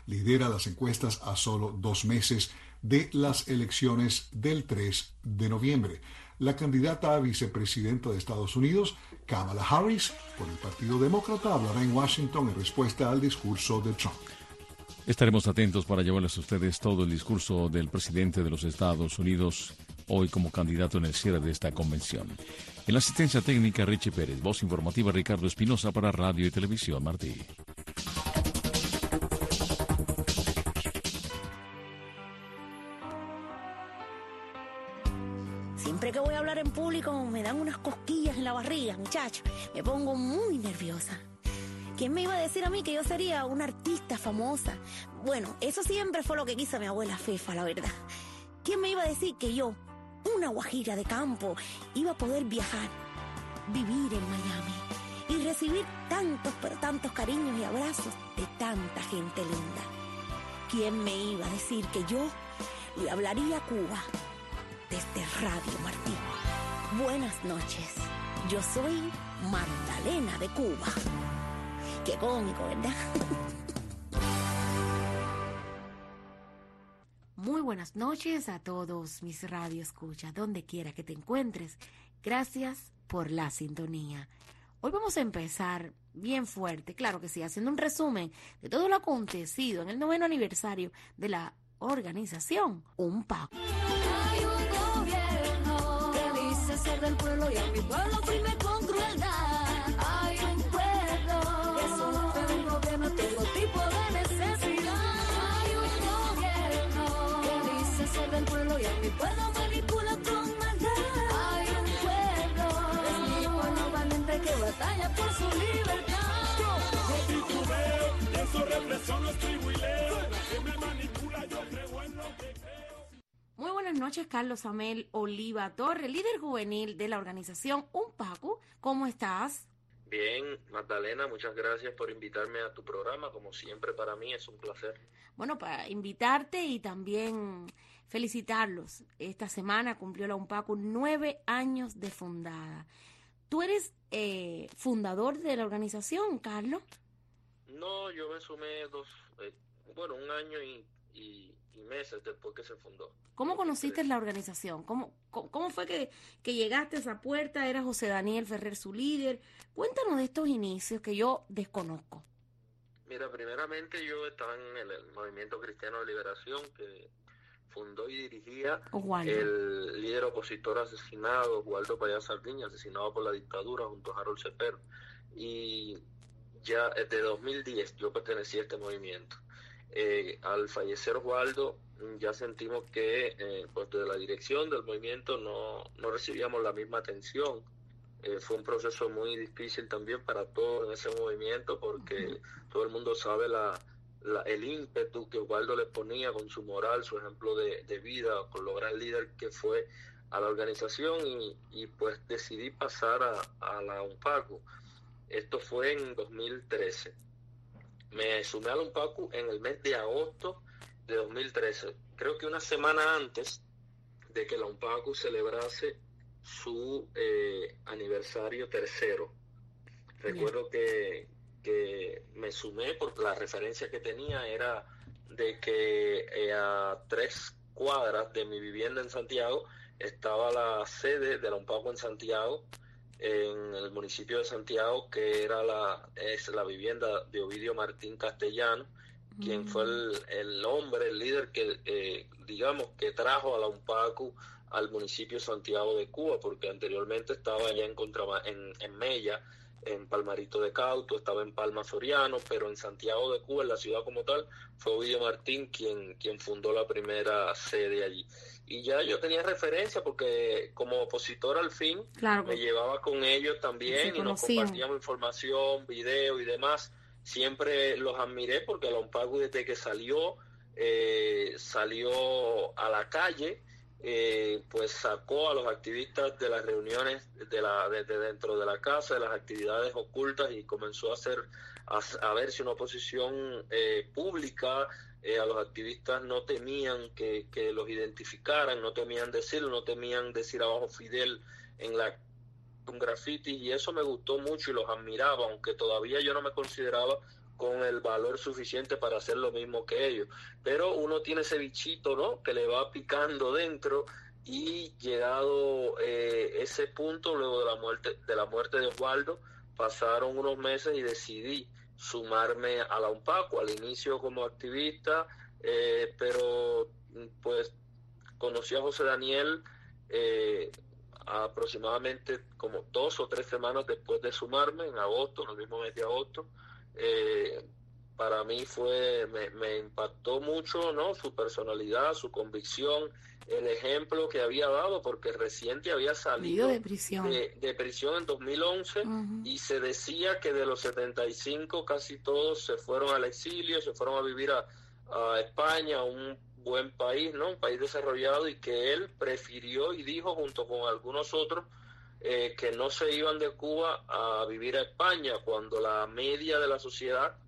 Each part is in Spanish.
lidera las encuestas a solo 2 meses de las elecciones del 3 de noviembre. La candidata a vicepresidenta de Estados Unidos, Kamala Harris, por el Partido Demócrata, hablará en Washington en respuesta al discurso de Trump. Estaremos atentos para llevarles a ustedes todo el discurso del presidente de los Estados Unidos hoy como candidato en el cierre de esta convención. En la asistencia técnica, Richie Pérez. Voz informativa, Ricardo Espinosa para Radio y Televisión Martí. Siempre que voy a hablar en público me dan unas cosquillas en la barriga, muchacho. Me pongo muy nerviosa. ¿Quién me iba a decir a mí que yo sería una artista famosa? Bueno, eso siempre fue lo que quiso mi abuela Fefa, la verdad. ¿Quién me iba a decir que yo, una guajira de campo, iba a poder viajar, vivir en Miami y recibir tantos, pero tantos cariños y abrazos de tanta gente linda? ¿Quién me iba a decir que yo le hablaría a Cuba desde Radio Martí? Buenas noches, yo soy Magdalena de Cuba. Qué cómico, ¿verdad? Muy buenas noches a todos mis radioescuchas, donde quiera que te encuentres. Gracias por la sintonía. Hoy vamos a empezar bien fuerte, claro que sí, haciendo un resumen de todo lo acontecido en el 9º aniversario de la organización UNPACU. Hay un gobierno que dice ser del pueblo y a mi pueblo oprime con crueldad. Hay un pueblo que sufre de un gobierno todo tipo de necesidad. Hay un gobierno que dice ser del pueblo y a mi pueblo manipula con maldad. Hay un pueblo, es mi pueblo valiente que batalla por su libertad. Yo titubeo, y eso represión lo escribo y leo. Que me manipula, yo creo en lo que creo. Muy buenas noches, Carlos Amel Oliva Torre, líder juvenil de la organización UNPACU. ¿Cómo estás? Bien, Magdalena, muchas gracias por invitarme a tu programa. Como siempre, para mí es un placer. Bueno, para invitarte y también felicitarlos. Esta semana cumplió la UNPACU 9 años de fundada. ¿Tú eres fundador de la organización, Carlos? No, yo me sumé un año y meses después que se fundó. ¿Cómo conociste la organización? ¿Cómo fue que llegaste a esa puerta? ¿Era José Daniel Ferrer su líder? Cuéntanos de estos inicios que yo desconozco. Mira, primeramente yo estaba en el Movimiento Cristiano de Liberación que fundó y dirigía Oswaldo, el líder opositor asesinado, Oswaldo Payá Sardiña, asesinado por la dictadura junto a Harold Cepero. Y ya desde 2010 yo pertenecí a este movimiento. Al fallecer Oswaldo, ya sentimos que pues de la dirección del movimiento no recibíamos la misma atención. Fue un proceso muy difícil también para todos en ese movimiento porque todo el mundo sabe el ímpetu que Oswaldo le ponía con su moral, su ejemplo de vida, con lo gran líder que fue a la organización y pues decidí pasar a la UNPACU. Esto fue en 2013. Me sumé a la UNPACU en el mes de agosto de 2013. Creo que una semana antes de que la UNPACU celebrase su aniversario tercero. Recuerdo que me sumé porque la referencia que tenía era de que a 3 cuadras de mi vivienda en Santiago estaba la sede de la UNPACU en Santiago, en el municipio de Santiago, que era es la vivienda de Ovidio Martín Castellano, quien fue el hombre, el líder que digamos que trajo a la UNPACU al municipio de Santiago de Cuba, porque anteriormente estaba allá en Mella, en Palmarito de Cauto, estaba en Palma Soriano, pero en Santiago de Cuba, en la ciudad como tal, fue Ovidio Martín quien fundó la primera sede allí. Y ya yo tenía referencia porque como opositor al fin, claro, me llevaba con ellos también y nos compartíamos información, video y demás. Siempre los admiré porque la UNPACU desde que salió a la calle, pues sacó a los activistas de las reuniones desde dentro de la casa, de las actividades ocultas, y comenzó a verse una oposición pública. A los activistas no temían que los identificaran, no temían decir abajo Fidel en un graffiti, y eso me gustó mucho y los admiraba, aunque todavía yo no me consideraba con el valor suficiente para hacer lo mismo que ellos. Pero uno tiene ese bichito, ¿no?, que le va picando dentro, y llegado ese punto, luego de la muerte de Osvaldo, pasaron unos meses y decidí sumarme a la UNPACU, al inicio como activista, pero pues conocí a José Daniel aproximadamente como 2 o 3 semanas después de sumarme, en agosto, en el mismo mes de agosto. Para mí me impactó mucho, ¿no?, su personalidad, su convicción, el ejemplo que había dado, porque reciente había salido de prisión en 2011, y se decía que de los 75 casi todos se fueron al exilio, se fueron a vivir a España, un buen país, ¿no?, un país desarrollado, y que él prefirió y dijo junto con algunos otros que no se iban de Cuba a vivir a España, cuando la media de la sociedad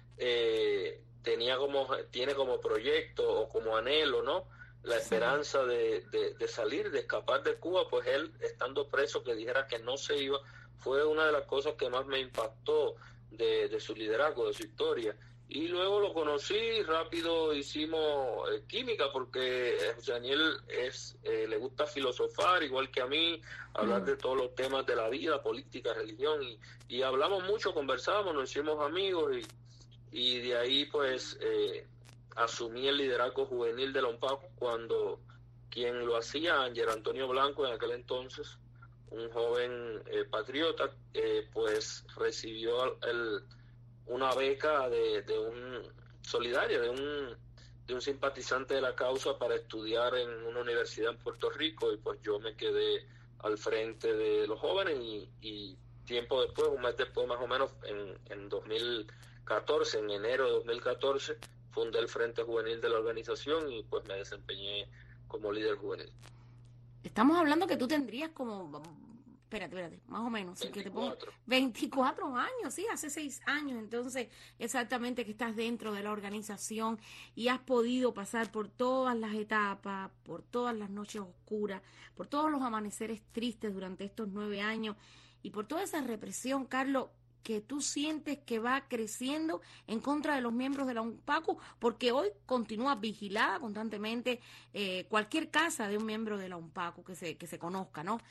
tiene como proyecto o como anhelo, ¿no?, la esperanza de salir, de escapar de Cuba. Pues él, estando preso, que dijera que no se iba, fue una de las cosas que más me impactó de su liderazgo, de su historia. Y luego lo conocí, rápido hicimos química, porque José Daniel le gusta filosofar, igual que a mí, hablar de todos los temas de la vida, política, religión, y hablamos mucho, conversamos, nos hicimos amigos, y de ahí pues asumí el liderazgo juvenil de la UNPACU, cuando quien lo hacía, Ángel Antonio Blanco, en aquel entonces, un joven patriota, pues recibió una beca solidaria de un simpatizante de la causa para estudiar en una universidad en Puerto Rico, y pues yo me quedé al frente de los jóvenes, y tiempo después, un mes después más o menos, en 2014, en enero de 2014, fundé el Frente Juvenil de la organización, y pues me desempeñé como líder juvenil. Estamos hablando que tú tendrías como, espérate, más o menos, 24 años, sí, hace 6 años, entonces, exactamente, que estás dentro de la organización y has podido pasar por todas las etapas, por todas las noches oscuras, por todos los amaneceres tristes durante estos 9 años, y por toda esa represión, Carlos, que tú sientes que va creciendo en contra de los miembros de la UNPACU, porque hoy continúa vigilada constantemente cualquier casa de un miembro de la UNPACU que se conozca, ¿no?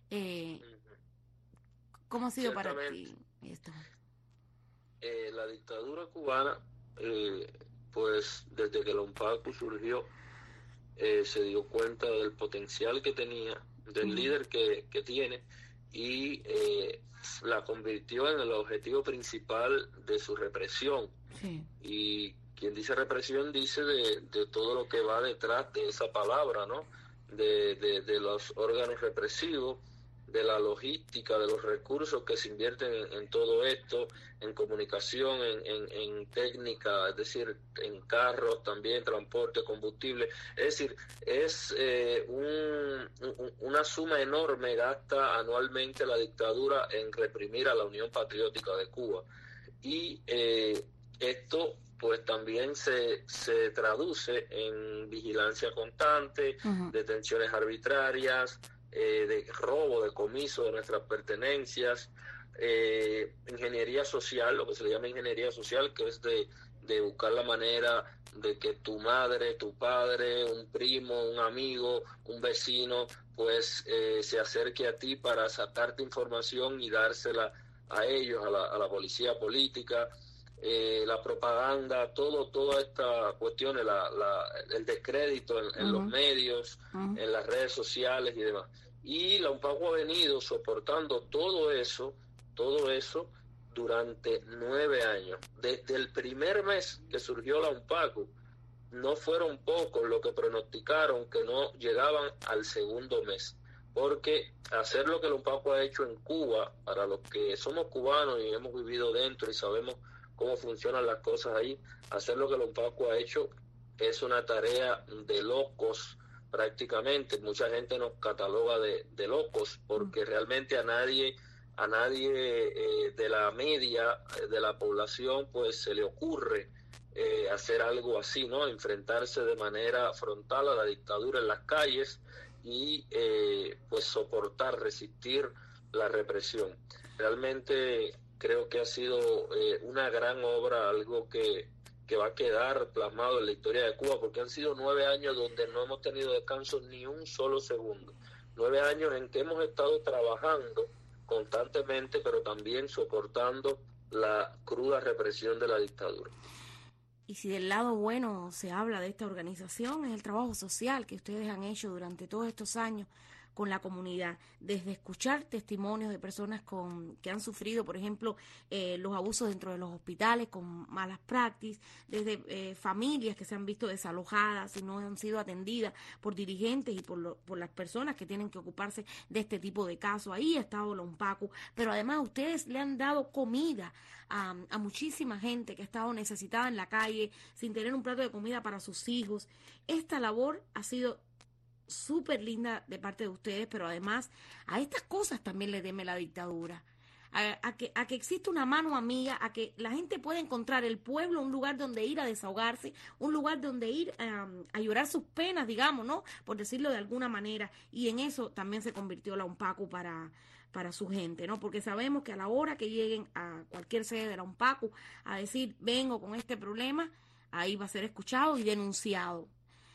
¿Cómo ha sido para ti esto? La dictadura cubana, pues desde que la UNPACU surgió, se dio cuenta del potencial que tenía, del líder que tiene, y la convirtió en el objetivo principal de su represión. Sí. Y quien dice represión dice de todo lo que va detrás de esa palabra, ¿no? De los órganos represivos, de la logística, de los recursos que se invierten en todo esto, en comunicación, en técnica, es decir, en carros también, transporte, combustible. Es decir, es una suma enorme gasta anualmente la dictadura en reprimir a la Unión Patriótica de Cuba. Y esto pues también se traduce en vigilancia constante, detenciones arbitrarias, de robo, de comiso de nuestras pertenencias, ingeniería social, lo que se le llama ingeniería social, que es de buscar la manera de que tu madre, tu padre, un primo, un amigo, un vecino, pues se acerque a ti para sacarte información y dársela a ellos, a la policía política. La propaganda, toda esta cuestión, el descrédito en los medios, en las redes sociales y demás. Y la UNPACU ha venido soportando todo eso durante 9 años. Desde el primer mes que surgió la UNPACU, no fueron pocos los que pronosticaron que no llegaban al segundo mes. Porque hacer lo que la UNPACU ha hecho en Cuba, para los que somos cubanos y hemos vivido dentro y sabemos cómo funcionan las cosas ahí, hacer lo que la UNPACU ha hecho es una tarea de locos prácticamente. Mucha gente nos cataloga de locos, porque realmente a nadie de la media de la población pues se le ocurre hacer algo así, ¿no? Enfrentarse de manera frontal a la dictadura en las calles y pues soportar, resistir la represión. Realmente creo que ha sido una gran obra, algo que va a quedar plasmado en la historia de Cuba, porque han sido 9 años donde no hemos tenido descanso ni un solo segundo. 9 años en que hemos estado trabajando constantemente, pero también soportando la cruda represión de la dictadura. Y si del lado bueno se habla de esta organización, es el trabajo social que ustedes han hecho durante todos estos años con la comunidad, desde escuchar testimonios de personas que han sufrido, por ejemplo, los abusos dentro de los hospitales con malas prácticas, desde familias que se han visto desalojadas y no han sido atendidas por dirigentes y por las personas que tienen que ocuparse de este tipo de casos. Ahí ha estado la UNPACU, pero además ustedes le han dado comida a muchísima gente que ha estado necesitada en la calle, sin tener un plato de comida para sus hijos. Esta labor ha sido súper linda de parte de ustedes, pero además a estas cosas también le teme la dictadura, a que existe una mano amiga, a que la gente pueda encontrar el pueblo un lugar donde ir a desahogarse, un lugar donde ir a llorar sus penas, digamos, ¿no? Por decirlo de alguna manera, y en eso también se convirtió la UNPACU para su gente, ¿no? Porque sabemos que a la hora que lleguen a cualquier sede de la UNPACU a decir, vengo con este problema, ahí va a ser escuchado y denunciado.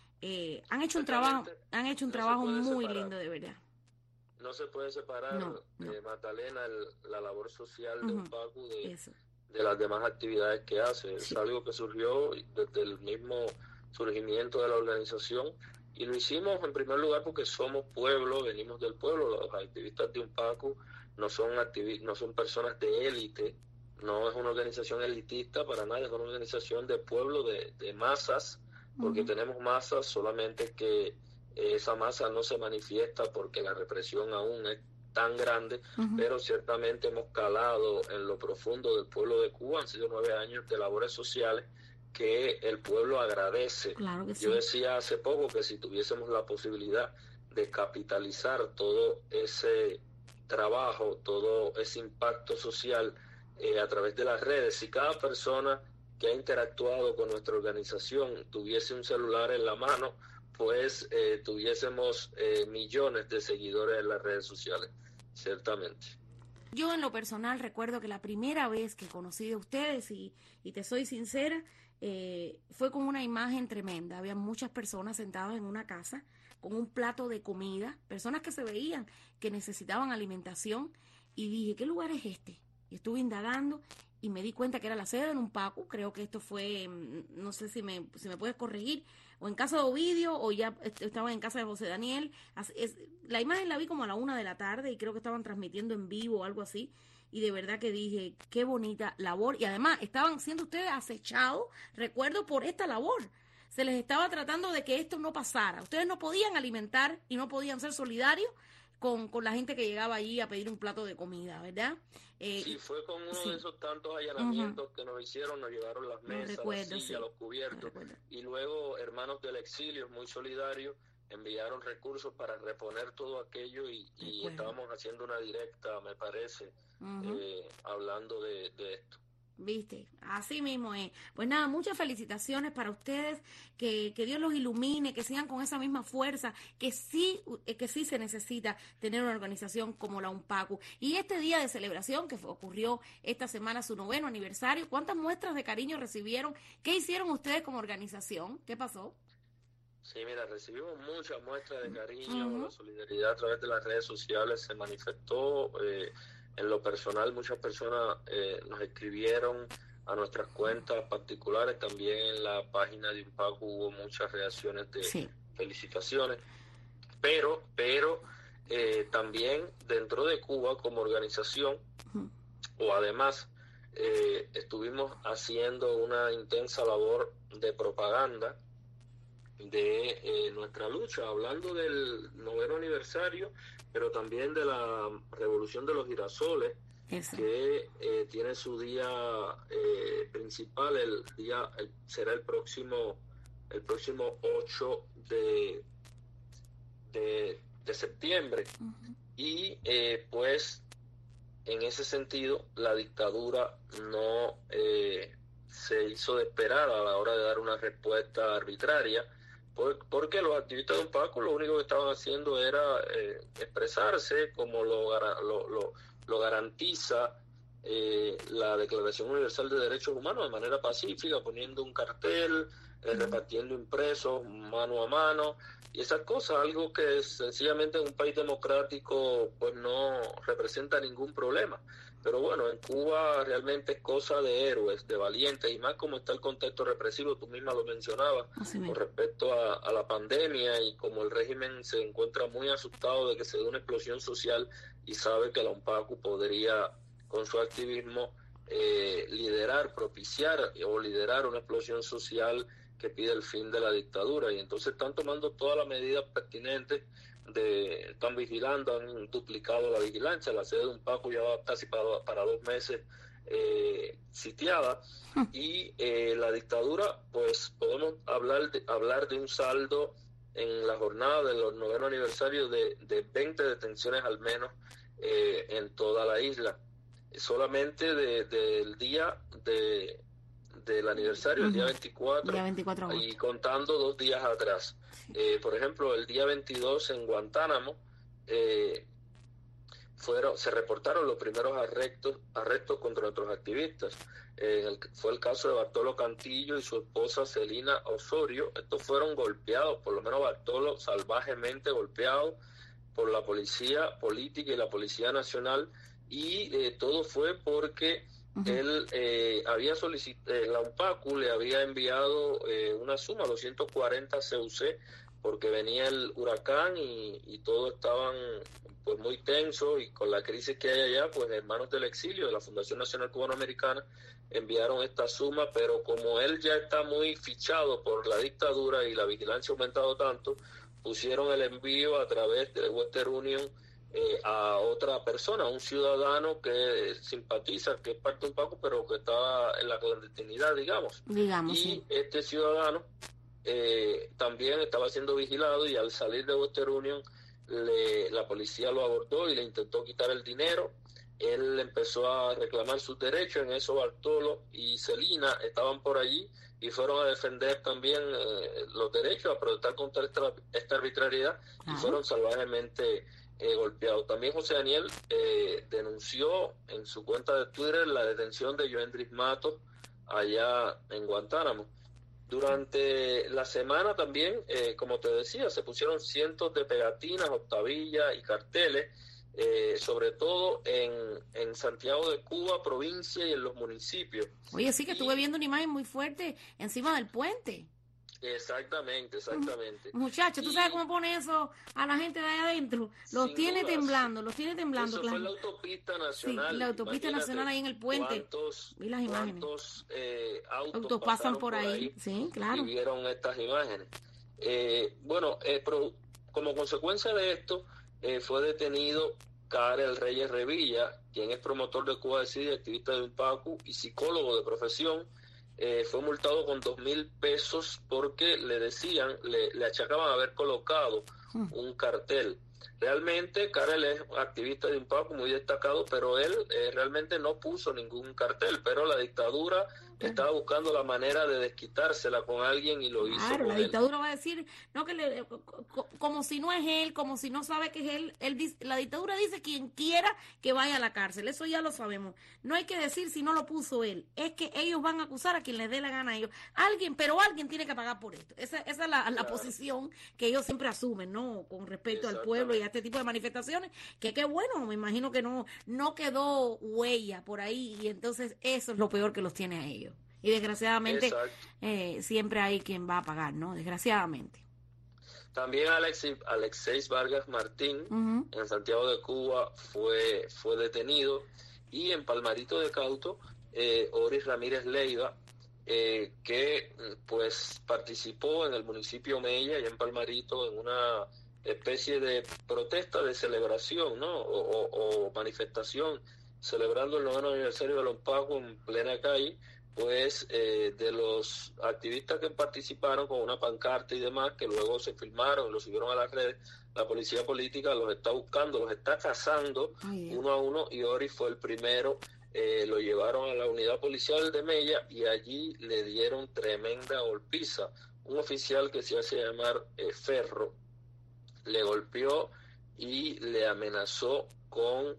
Han hecho un trabajo muy lindo, de verdad. No se puede separar, Magdalena, la labor social de UNPACU de las demás actividades que hace. Es algo que surgió desde el mismo surgimiento de la organización, y lo hicimos en primer lugar porque somos pueblo, venimos del pueblo. Los activistas de UNPACU no son personas de élite, no es una organización elitista para nada, es una organización de pueblo, de masas, porque tenemos masas, solamente que esa masa no se manifiesta porque la represión aún es tan grande, pero ciertamente hemos calado en lo profundo del pueblo de Cuba. Han sido 9 años de labores sociales que el pueblo agradece. Claro que sí. Yo decía hace poco que si tuviésemos la posibilidad de capitalizar todo ese trabajo, todo ese impacto social a través de las redes, si cada persona que ha interactuado con nuestra organización tuviese un celular en la mano, pues tuviésemos millones de seguidores en las redes sociales, ciertamente. Yo en lo personal recuerdo que la primera vez que conocí de ustedes, y te soy sincera, fue con una imagen tremenda. Había muchas personas sentadas en una casa con un plato de comida, personas que se veían que necesitaban alimentación, y dije, ¿qué lugar es este? Y estuve indagando y me di cuenta que era la sede de UNPACU. Creo que esto fue, no sé si me puedes corregir, o en casa de Ovidio, o ya estaban en casa de José Daniel. La imagen la vi como a la 1 de la tarde y creo que estaban transmitiendo en vivo o algo así. Y de verdad que dije, qué bonita labor. Y además estaban siendo ustedes acechados, recuerdo, por esta labor. Se les estaba tratando de que esto no pasara. Ustedes no podían alimentar y no podían ser solidarios con la gente que llegaba allí a pedir un plato de comida, ¿verdad? Sí, fue con uno de esos tantos allanamientos que nos hicieron, nos llevaron las mesas, las sillas, los cubiertos, y luego hermanos del exilio, muy solidarios, enviaron recursos para reponer todo aquello, y estábamos haciendo una directa, me parece, hablando de esto. ¿Viste? Así mismo es. Pues nada, muchas felicitaciones para ustedes, que Dios los ilumine, que sigan con esa misma fuerza, que sí se necesita tener una organización como la UNPACU. Y este día de celebración que ocurrió esta semana, su 9º aniversario, ¿cuántas muestras de cariño recibieron? ¿Qué hicieron ustedes como organización? ¿Qué pasó? Sí, mira, recibimos muchas muestras de cariño, la solidaridad a través de las redes sociales se manifestó. En lo personal, muchas personas nos escribieron a nuestras cuentas particulares. También en la página de UNPACU hubo muchas reacciones de felicitaciones. Pero también dentro de Cuba como organización, o además, estuvimos haciendo una intensa labor de propaganda de nuestra lucha, hablando del 9º aniversario, pero también de la Revolución de los Girasoles, que tiene su día principal, será el próximo 8 de septiembre. Y pues en ese sentido la dictadura no se hizo de esperar a la hora de dar una respuesta arbitraria, porque los activistas de UNPACU lo único que estaban haciendo era expresarse como lo garantiza la Declaración Universal de Derechos Humanos de manera pacífica, poniendo un cartel, repartiendo impresos mano a mano y esas cosas, algo que sencillamente en un país democrático pues no representa ningún problema. Pero bueno, en Cuba realmente es cosa de héroes, de valientes, y más como está el contexto represivo, tú misma lo mencionabas, con respecto a la pandemia, y como el régimen se encuentra muy asustado de que se dé una explosión social y sabe que la UNPACU podría, con su activismo, propiciar o liderar una explosión social que pide el fin de la dictadura, y entonces están tomando todas las medidas pertinentes, están vigilando, han duplicado la vigilancia, la sede de UNPACU ya va casi para 2 meses sitiada, y la dictadura, pues podemos hablar de un saldo en la jornada de los 9º aniversario de 20 detenciones al menos en toda la isla. Solamente del día del aniversario, el día 24, y contando 2 días atrás. Por ejemplo, el día 22 en Guantánamo se reportaron los primeros arrestos contra nuestros activistas. Fue el caso de Bartolo Cantillo y su esposa Celina Osorio. Estos fueron golpeados, por lo menos Bartolo salvajemente golpeado por la policía política y la Policía Nacional, y todo fue porque él había solicitado, la UNPACU le había enviado una suma, 240 CUC, porque venía el huracán y todos estaban pues muy tensos, y con la crisis que hay allá, pues Hermanos del Exilio de la Fundación Nacional Cubanoamericana enviaron esta suma, pero como él ya está muy fichado por la dictadura y la vigilancia ha aumentado tanto, pusieron el envío a través de Western Union a otra persona, un ciudadano que simpatiza, que es parte de UNPACU, pero que estaba en la clandestinidad, digamos. Y sí, este ciudadano también estaba siendo vigilado, y al salir de Western Union la policía lo abordó y le intentó quitar el dinero. Él empezó a reclamar sus derechos. En eso Bartolo y Celina estaban por allí y fueron a defender también los derechos, a protestar contra esta arbitrariedad, y fueron salvajemente golpeados. También José Daniel denunció en su cuenta de Twitter la detención de Joendris Matos allá en Guantánamo. Durante la semana también, como te decía, se pusieron cientos de pegatinas, octavillas y carteles, sobre todo en Santiago de Cuba, provincia, y en los municipios. Oye, sí que estuve viendo una imagen muy fuerte encima del puente. Exactamente. Muchachos, ¿tú sabes cómo pone eso a la gente de ahí adentro? Los tiene temblando. Eso fue la autopista nacional. Sí, la autopista nacional ahí en el puente. Vi las imágenes. ¿Cuántos autos pasan por ahí? Sí, claro. Y vieron estas imágenes. Como consecuencia de esto, fue detenido Karel Reyes Revilla, quien es promotor de Cuba Decide, activista de UNPACU y psicólogo de profesión. Fue multado con 2,000 pesos porque le achacaban haber colocado un cartel. Realmente Karel es activista de UNPACU muy destacado, pero él realmente no puso ningún cartel, pero la dictadura estaba buscando la manera de desquitársela con alguien y lo hizo. Claro, la dictadura va a decir, no, que como si no es él, como si no sabe que es él dice, la dictadura dice quien quiera que vaya a la cárcel, eso ya lo sabemos. No hay que decir si no lo puso él, es que ellos van a acusar a quien les dé la gana a ellos. Alguien tiene que pagar por esto. Esa es la posición que ellos siempre asumen, ¿no? Con respecto al pueblo y a este tipo de manifestaciones, que qué bueno, me imagino que no quedó huella por ahí, y entonces eso es lo peor que los tiene a ellos. Y desgraciadamente siempre hay quien va a pagar, ¿no? Desgraciadamente. También Alexeis Vargas Martín, en Santiago de Cuba, fue detenido, y en Palmarito de Cauto, Oris Ramírez Leiva, que pues participó en el municipio Mella y en Palmarito en una especie de protesta, de celebración, ¿no? O manifestación, celebrando el 9º aniversario de los UNPACU en plena calle. Pues de los activistas que participaron con una pancarta y demás, que luego se filmaron y lo subieron a las redes, la policía política los está buscando, los está cazando uno a uno, y Oris fue el primero. Lo llevaron a la unidad policial de Mella y allí le dieron tremenda golpiza. Un oficial que se hace llamar Ferro le golpeó y le amenazó con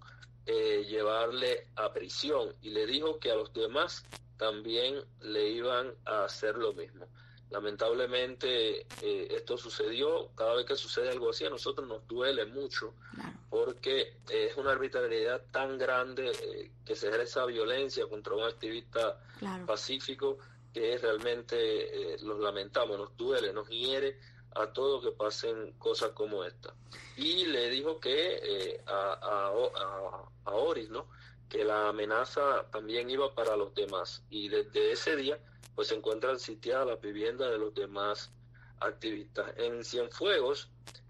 llevarle a prisión, y le dijo que a los demás también le iban a hacer lo mismo. Lamentablemente esto sucedió. Cada vez que sucede algo así a nosotros nos duele mucho, porque es una arbitrariedad tan grande que se ejerce violencia contra un activista pacífico, que realmente los lamentamos, nos duele, nos hiere a todos que pasen cosas como esta. Y le dijo que a Oris, ¿no?, que la amenaza también iba para los demás, y desde ese día pues se encuentran sitiadas las viviendas de los demás activistas. En Cienfuegos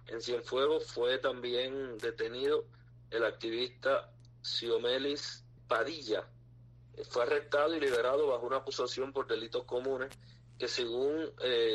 fue también detenido el activista Xiomelis Padilla. Fue arrestado y liberado bajo una acusación por delitos comunes que, según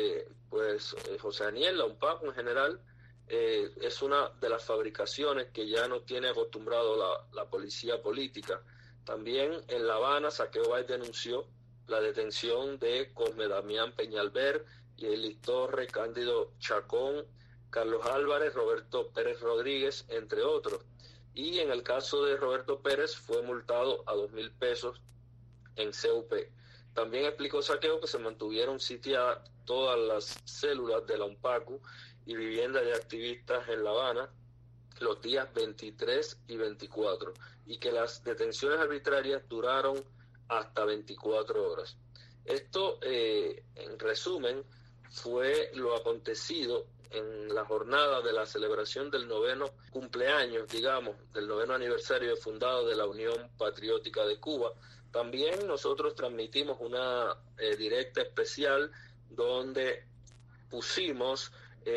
José Daniel, la UNPACU en general, es una de las fabricaciones que ya no tiene acostumbrado la policía política. También en La Habana, Saqueo Báez denunció la detención de Cosme Damián Peñalver, Yelis Torre, Cándido Chacón, Carlos Álvarez, Roberto Pérez Rodríguez, entre otros. Y en el caso de Roberto Pérez fue multado a 2.000 pesos en CUP. También explicó Saqueo que se mantuvieron sitiadas todas las células de la UNPACU y viviendas de activistas en La Habana los días 23 y 24, y que las detenciones arbitrarias duraron hasta 24 horas. Esto, en resumen, fue lo acontecido en la jornada de la celebración del 9º cumpleaños, digamos, del 9º aniversario de fundado de la Unión Patriótica de Cuba. También nosotros transmitimos una directa especial donde pusimos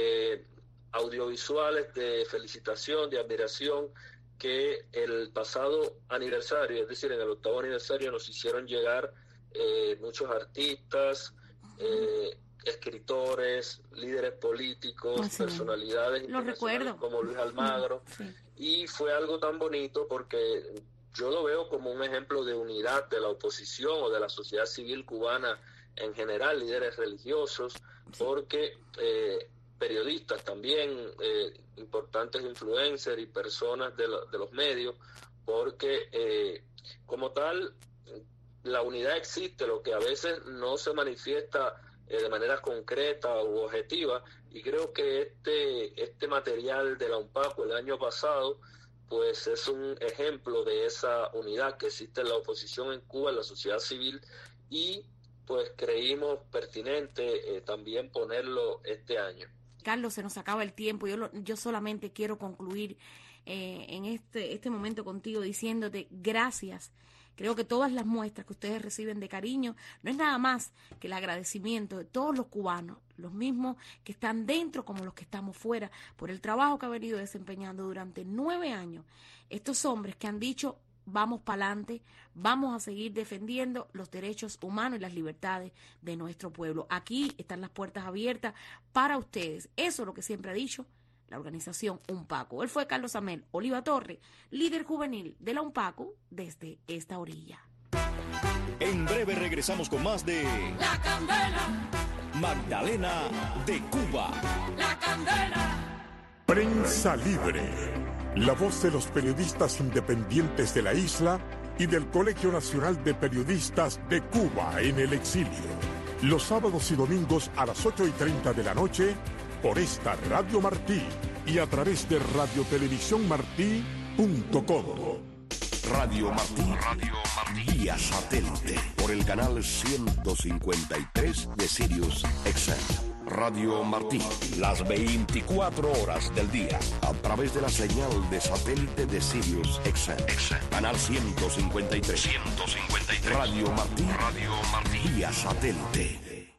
audiovisuales de felicitación, de admiración, que el pasado aniversario, es decir, en el 8º aniversario, nos hicieron llegar muchos artistas, escritores, líderes políticos, personalidades internacionales como Luis Almagro, y fue algo tan bonito porque yo lo veo como un ejemplo de unidad de la oposición o de la sociedad civil cubana en general, líderes religiosos, porque periodistas también, importantes influencers y personas de los medios, porque como tal la unidad existe, lo que a veces no se manifiesta de manera concreta u objetiva, y creo que este material de la UNPACU el año pasado pues es un ejemplo de esa unidad que existe en la oposición en Cuba, en la sociedad civil, y pues creímos pertinente también ponerlo este año. Carlos, se nos acaba el tiempo. Yo solamente quiero concluir en este momento contigo diciéndote gracias. Creo que todas las muestras que ustedes reciben de cariño no es nada más que el agradecimiento de todos los cubanos, los mismos que están dentro como los que estamos fuera, por el trabajo que ha venido desempeñando durante 9 años estos hombres que han dicho: vamos para adelante, vamos a seguir defendiendo los derechos humanos y las libertades de nuestro pueblo. Aquí están las puertas abiertas para ustedes. Eso es lo que siempre ha dicho la organización UNPACU. Él fue Carlos Amel Oliva Torre, líder juvenil de la UNPACU desde esta orilla. En breve regresamos con más de La Candela, Magdalena de Cuba. La Candela. Prensa Libre, la voz de los periodistas independientes de la isla y del Colegio Nacional de Periodistas de Cuba en el exilio. Los sábados y domingos a las 8:30 de la noche por esta Radio Martí y a través de radiotelevisiónmartí.com. Radio Martí, vía satélite, por el canal 153 de Sirius XM. Radio Martí, las 24 horas del día, a través de la señal de satélite de Sirius XM. Canal 153. Radio Martí, vía satélite.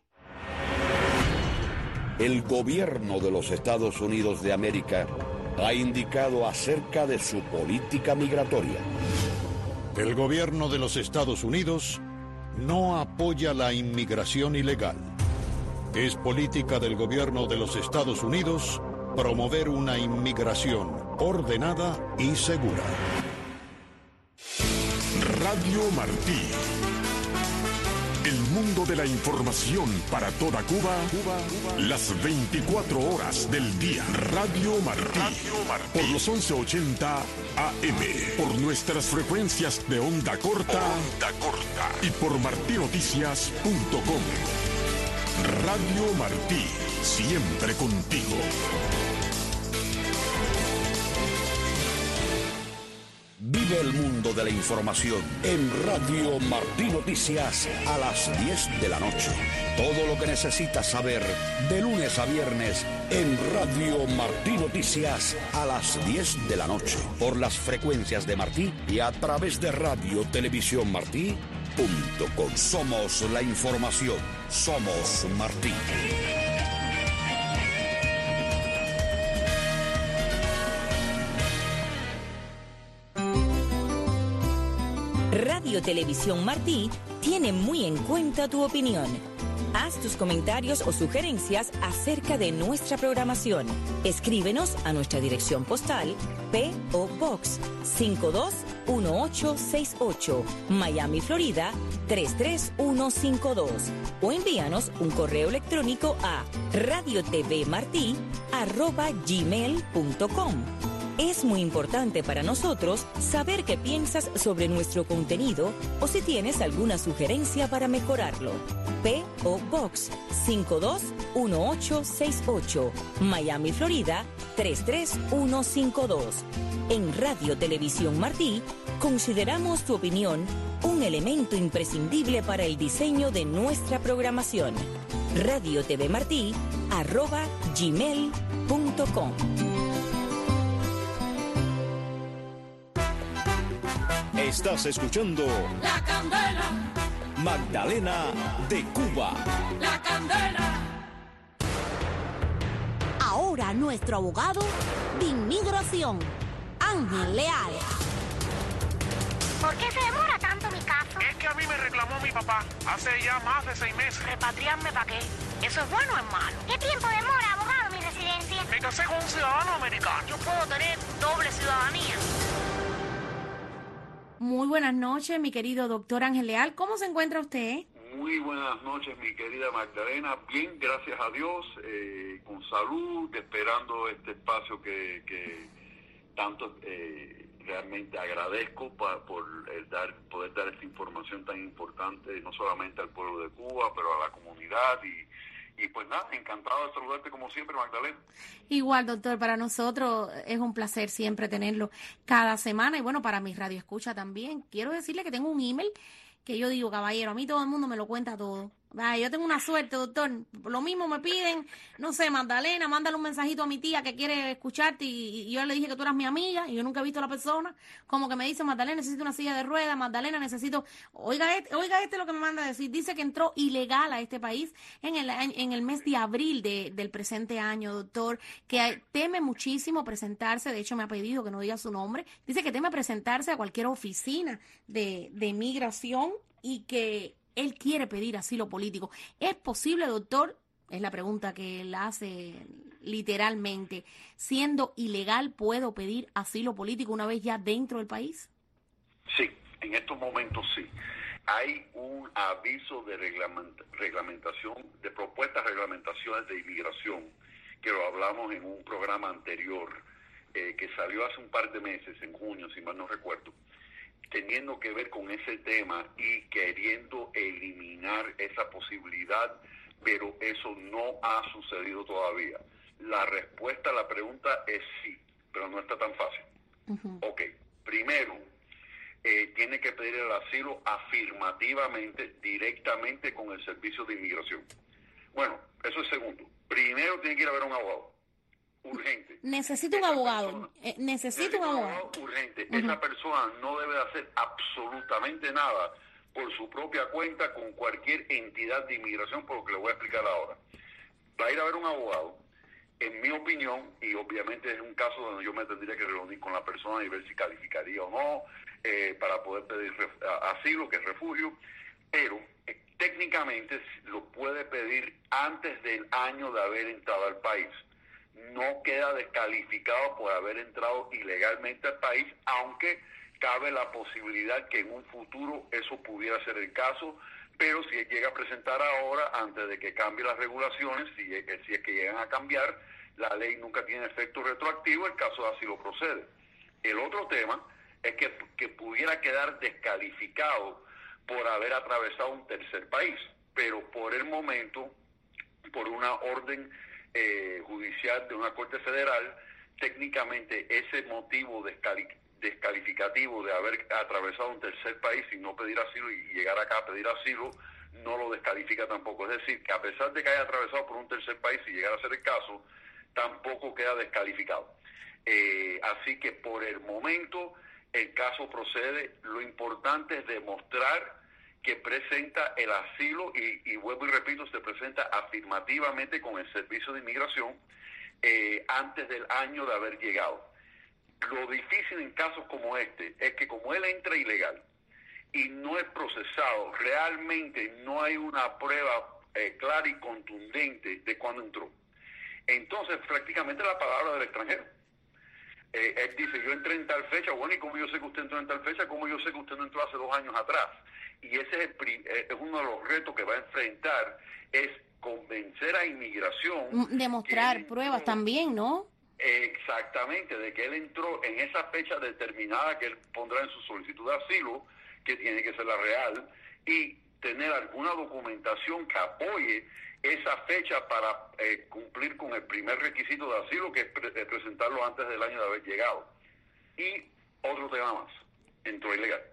El gobierno de los Estados Unidos de América ha indicado acerca de su política migratoria. El gobierno de los Estados Unidos no apoya la inmigración ilegal. Es política del gobierno de los Estados Unidos promover una inmigración ordenada y segura. Radio Martí, El mundo de la información para toda Cuba, las 24 horas del día. Radio Martí. Por los 1180 AM. Por nuestras frecuencias de onda corta. Y por martinoticias.com. Radio Martí. Siempre contigo. Vive el mundo de la información en Radio Martí Noticias a las 10 de la noche. Todo lo que necesitas saber de lunes a viernes en Radio Martí Noticias a las 10 de la noche. Por las frecuencias de Martí y a través de Radio Televisión Martí.com. Somos la información. Somos Martí. Radio Televisión Martí tiene muy en cuenta tu opinión. Haz tus comentarios o sugerencias acerca de nuestra programación. Escríbenos a nuestra dirección postal P.O. Box 521868, Miami, Florida 33152, o envíanos un correo electrónico a radiotvmarti@gmail.com. Es muy importante para nosotros saber qué piensas sobre nuestro contenido o si tienes alguna sugerencia para mejorarlo. P.O. Box 521868, Miami, Florida 33152. En Radio Televisión Martí consideramos tu opinión un elemento imprescindible para el diseño de nuestra programación. radiotvmarti@gmail.com. Estás escuchando La Candela, Magdalena de Cuba. La Candela. Ahora nuestro abogado de inmigración, Ángel Leal. ¿Por qué se demora tanto mi caso? Es que a mí me reclamó mi papá hace ya más de 6 meses. ¿Repatriarme para qué? ¿Eso es bueno o es malo? ¿Qué tiempo demora, abogado, mi residencia? Me casé con un ciudadano americano. Yo puedo tener doble ciudadanía. Muy buenas noches, mi querido doctor Ángel Leal. ¿Cómo se encuentra usted? Muy buenas noches, mi querida Magdalena. Bien, gracias a Dios, con salud, esperando este espacio que tanto realmente agradezco por poder dar esta información tan importante, no solamente al pueblo de Cuba, pero a la comunidad. Y pues nada, encantado de saludarte como siempre, Magdalena. Igual, doctor, para nosotros es un placer siempre tenerlo cada semana. Y bueno, para mis radioescuchas también. Quiero decirle que tengo un email que yo digo, caballero, a mí todo el mundo me lo cuenta todo. Yo tengo una suerte, doctor. Lo mismo me piden, no sé, Magdalena, mándale un mensajito a mi tía que quiere escucharte y yo le dije que tú eras mi amiga y yo nunca he visto a la persona. Como que me dice, Magdalena, necesito una silla de ruedas, Magdalena, necesito... Oiga este lo que me manda a decir. Dice que entró ilegal a este país en el mes de abril del presente año, doctor, que teme muchísimo presentarse. De hecho, me ha pedido que no diga su nombre. Dice que teme presentarse a cualquier oficina de migración y que él quiere pedir asilo político. ¿Es posible, doctor? Es la pregunta que él hace literalmente. Siendo ilegal, ¿puedo pedir asilo político una vez ya dentro del país? Sí, en estos momentos sí. Hay un aviso de reglamentación, de propuestas reglamentaciones de inmigración, que lo hablamos en un programa anterior, que salió hace un par de meses, en junio, si mal no recuerdo, teniendo que ver con ese tema y queriendo eliminar esa posibilidad, pero eso no ha sucedido todavía. La respuesta a la pregunta es sí, pero no está tan fácil. Ok, primero, tiene que pedir el asilo afirmativamente, directamente con el Servicio de Inmigración. Bueno, eso es segundo. Primero tiene que ir a ver a un abogado. Urgente. Necesito un abogado. Necesito un abogado. Urgente. Esa persona no debe hacer absolutamente nada por su propia cuenta con cualquier entidad de inmigración, por lo que le voy a explicar ahora. Va a ir a ver un abogado, en mi opinión, y obviamente es un caso donde yo me tendría que reunir con la persona y ver si calificaría o no para poder pedir asilo, que es refugio, pero técnicamente lo puede pedir antes del año de haber entrado al país. No queda descalificado por haber entrado ilegalmente al país, aunque cabe la posibilidad que en un futuro eso pudiera ser el caso, pero si llega a presentar ahora, antes de que cambie las regulaciones, si es que llegan a cambiar, la ley nunca tiene efecto retroactivo, el caso de asilo procede. El otro tema es que pudiera quedar descalificado por haber atravesado un tercer país, pero por el momento, por una orden judicial de una corte federal, técnicamente ese motivo descalificativo de haber atravesado un tercer país sin no pedir asilo y llegar acá a pedir asilo, no lo descalifica tampoco. Es decir, que a pesar de que haya atravesado por un tercer país y llegara a ser el caso, tampoco queda descalificado. Así que por el momento el caso procede. Lo importante es demostrar que presenta el asilo y vuelvo y repito, se presenta afirmativamente con el Servicio de Inmigración antes del año de haber llegado. Lo difícil en casos como este es que como él entra ilegal y no es procesado, realmente no hay una prueba clara y contundente de cuándo entró. Entonces prácticamente la palabra del extranjero. Él dice, yo entré en tal fecha, bueno, ¿y cómo yo sé que usted entró en tal fecha? ¿Cómo yo sé que usted no entró hace 2 años atrás? Y ese es uno de los retos que va a enfrentar, es convencer a inmigración. Demostrar pruebas también, ¿no? Exactamente, de que él entró en esa fecha determinada que él pondrá en su solicitud de asilo, que tiene que ser la real, y tener alguna documentación que apoye esa fecha para cumplir con el primer requisito de asilo, que es presentarlo antes del año de haber llegado. Y otro tema más, entró ilegal.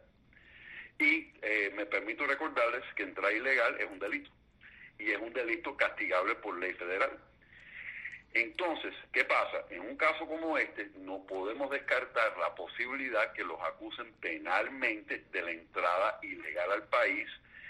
Y me permito recordarles que entrar ilegal es un delito, y es un delito castigable por ley federal. Entonces, ¿qué pasa? En un caso como este, no podemos descartar la posibilidad que los acusen penalmente de la entrada ilegal al país.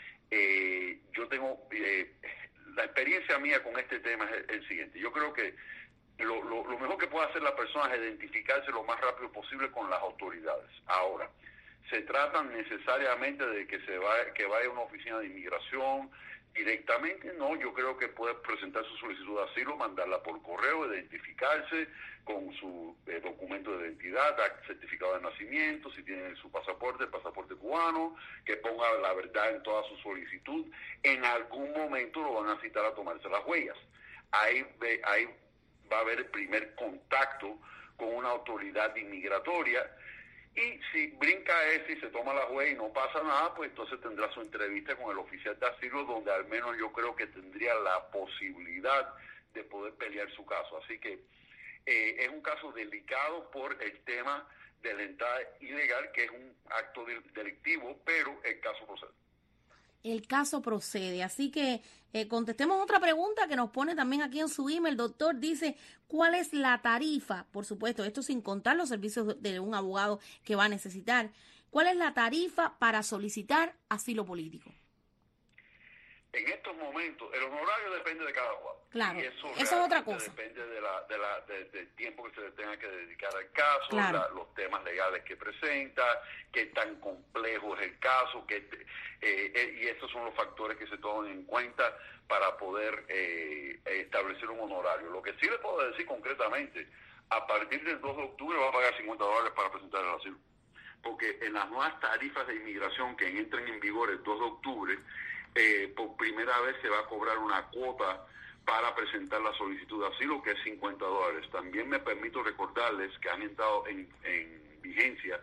Yo tengo... la experiencia mía con este tema es el siguiente. Yo creo que lo mejor que puede hacer la persona es identificarse lo más rápido posible con las autoridades. Ahora, ¿se trata necesariamente de que vaya a una oficina de inmigración directamente? No, yo creo que puede presentar su solicitud de asilo, mandarla por correo, identificarse con su documento de identidad, certificado de nacimiento, si tiene su pasaporte, el pasaporte cubano, que ponga la verdad en toda su solicitud. En algún momento lo van a citar a tomarse las huellas. Ahí va a haber el primer contacto con una autoridad inmigratoria. Y si brinca ese y se toma la huella y no pasa nada, pues entonces tendrá su entrevista con el oficial de asilo, donde al menos yo creo que tendría la posibilidad de poder pelear su caso. Así que es un caso delicado por el tema de la entrada ilegal, que es un acto delictivo, pero el caso procede. El caso procede, así que contestemos otra pregunta que nos pone también aquí en su email. El doctor dice, ¿cuál es la tarifa? Por supuesto, esto sin contar los servicios de un abogado que va a necesitar. ¿Cuál es la tarifa para solicitar asilo político? En estos momentos, el honorario depende de cada abogado. Claro, y eso es otra cosa. Depende del tiempo que se le tenga que dedicar al caso, claro, los temas legales que presenta, qué tan complejo es el caso, y estos son los factores que se toman en cuenta para poder establecer un honorario. Lo que sí le puedo decir concretamente, a partir del 2 de octubre va a pagar $50 para presentar el asilo. Porque en las nuevas tarifas de inmigración que entran en vigor el 2 de octubre, por primera vez se va a cobrar una cuota para presentar la solicitud de asilo, que es $50. También me permito recordarles que han entrado en vigencia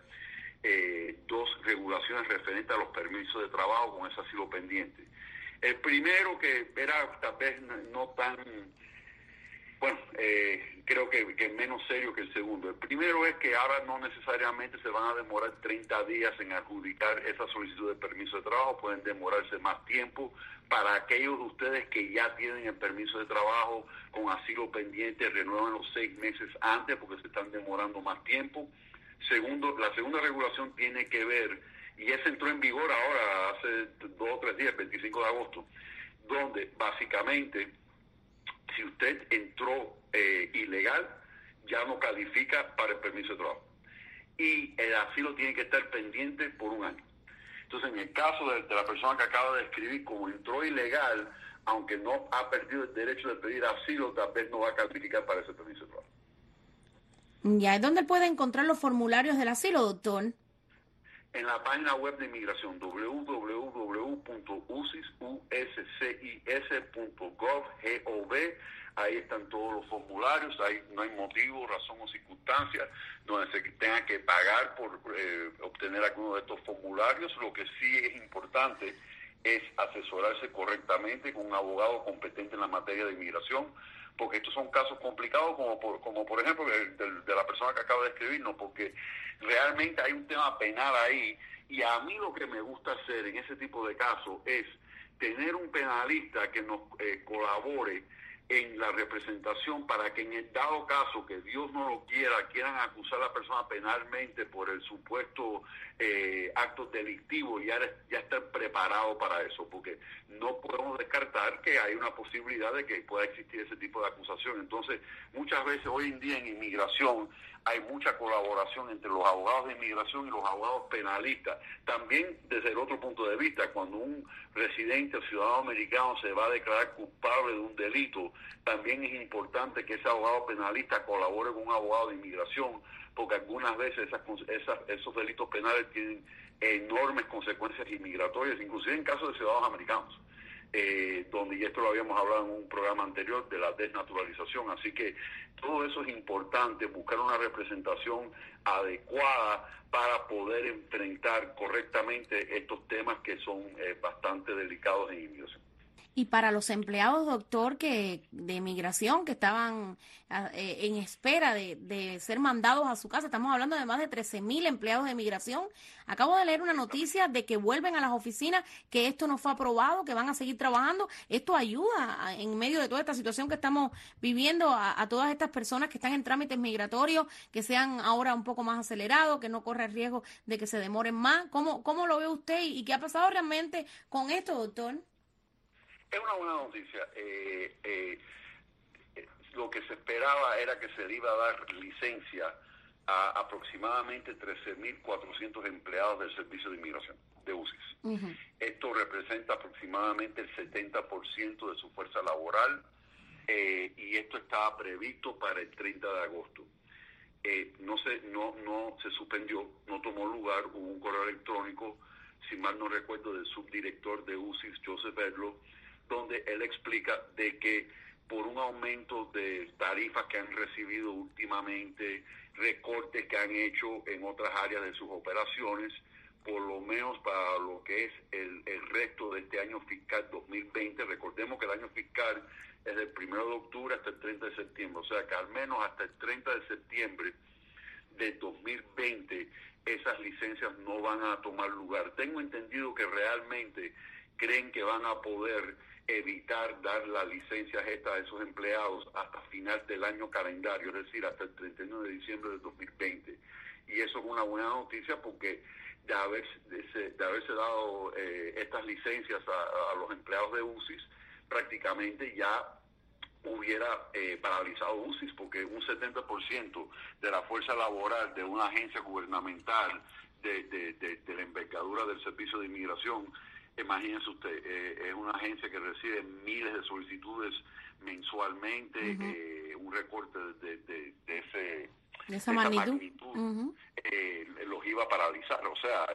2 regulaciones referentes a los permisos de trabajo con ese asilo pendiente. El primero, que era tal vez no tan... Bueno, creo que es menos serio que el segundo. El primero es que ahora no necesariamente se van a demorar 30 días en adjudicar esa solicitud de permiso de trabajo, pueden demorarse más tiempo. Para aquellos de ustedes que ya tienen el permiso de trabajo con asilo pendiente, renuevan los 6 meses antes porque se están demorando más tiempo. Segundo, la segunda regulación tiene que ver, y esa entró en vigor ahora hace 2 o 3 días, 25 de agosto, donde básicamente si usted entró ilegal, ya no califica para el permiso de trabajo. Y el asilo tiene que estar pendiente por 1 año. Entonces, en el caso de la persona que acaba de describir, como entró ilegal, aunque no ha perdido el derecho de pedir asilo, tal vez no va a calificar para ese permiso de trabajo. Ya, ¿dónde puede encontrar los formularios del asilo, doctor? En la página web de inmigración, www.inmigración.gov. www.uscis.gov. Ahí están todos los formularios, ahí no hay motivo, razón o circunstancia donde se tenga que pagar por obtener alguno de estos formularios. Lo que sí es importante es asesorarse correctamente con un abogado competente en la materia de inmigración, porque estos son casos complicados, como por ejemplo de la persona que acaba de escribirnos, porque realmente hay un tema penal ahí, y a mí lo que me gusta hacer en ese tipo de casos es tener un penalista que nos colabore en la representación para que en el dado caso que Dios no lo quiera, quieran acusar a la persona penalmente por el supuesto acto delictivo, ya están preparados para eso, porque no podemos descartar que hay una posibilidad de que pueda existir ese tipo de acusación. Entonces, muchas veces hoy en día en inmigración hay mucha colaboración entre los abogados de inmigración y los abogados penalistas. También desde el otro punto de vista, cuando un residente o ciudadano americano se va a declarar culpable de un delito, también es importante que ese abogado penalista colabore con un abogado de inmigración, porque algunas veces esos delitos penales tienen enormes consecuencias inmigratorias, inclusive en casos de ciudadanos americanos. Donde, y esto lo habíamos hablado en un programa anterior, de la desnaturalización. Así que todo eso es importante, buscar una representación adecuada para poder enfrentar correctamente estos temas que son bastante delicados en inmigración. Y para los empleados, doctor, de migración que estaban en espera de ser mandados a su casa, estamos hablando de más de 13,000 empleados de migración. Acabo de leer una noticia de que vuelven a las oficinas, que esto no fue aprobado, que van a seguir trabajando. Esto ayuda en medio de toda esta situación que estamos viviendo a todas estas personas que están en trámites migratorios, que sean ahora un poco más acelerados, que no corra el riesgo de que se demoren más. ¿Cómo lo ve usted y qué ha pasado realmente con esto, doctor? Es una buena noticia. Lo que se esperaba era que se le iba a dar licencia a aproximadamente 13,400 empleados del Servicio de Inmigración, de UCIS. Uh-huh. Esto representa aproximadamente el 70% de su fuerza laboral, y esto estaba previsto para el 30 de agosto. No se suspendió, no tomó lugar, hubo un correo electrónico, si mal no recuerdo, del subdirector de UCIS, Joseph Edlow, donde él explica de que por un aumento de tarifas que han recibido últimamente, recortes que han hecho en otras áreas de sus operaciones, por lo menos para lo que es el resto de este año fiscal 2020, recordemos que el año fiscal es del 1 de octubre hasta el 30 de septiembre, o sea que al menos hasta el 30 de septiembre de 2020 esas licencias no van a tomar lugar. Tengo entendido que realmente creen que van a poder evitar dar las licencias estas a esos empleados hasta final del año calendario, es decir, hasta el 31 de diciembre del 2020. Y eso es una buena noticia, porque de haberse dado estas licencias a los empleados de UCIS, prácticamente ya hubiera paralizado UCIS, porque un 70% de la fuerza laboral de una agencia gubernamental de la envergadura del Servicio de Inmigración, imagínense usted, es una agencia que recibe miles de solicitudes mensualmente, uh-huh. Un recorte de esa magnitud, uh-huh. Los iba a paralizar. O sea,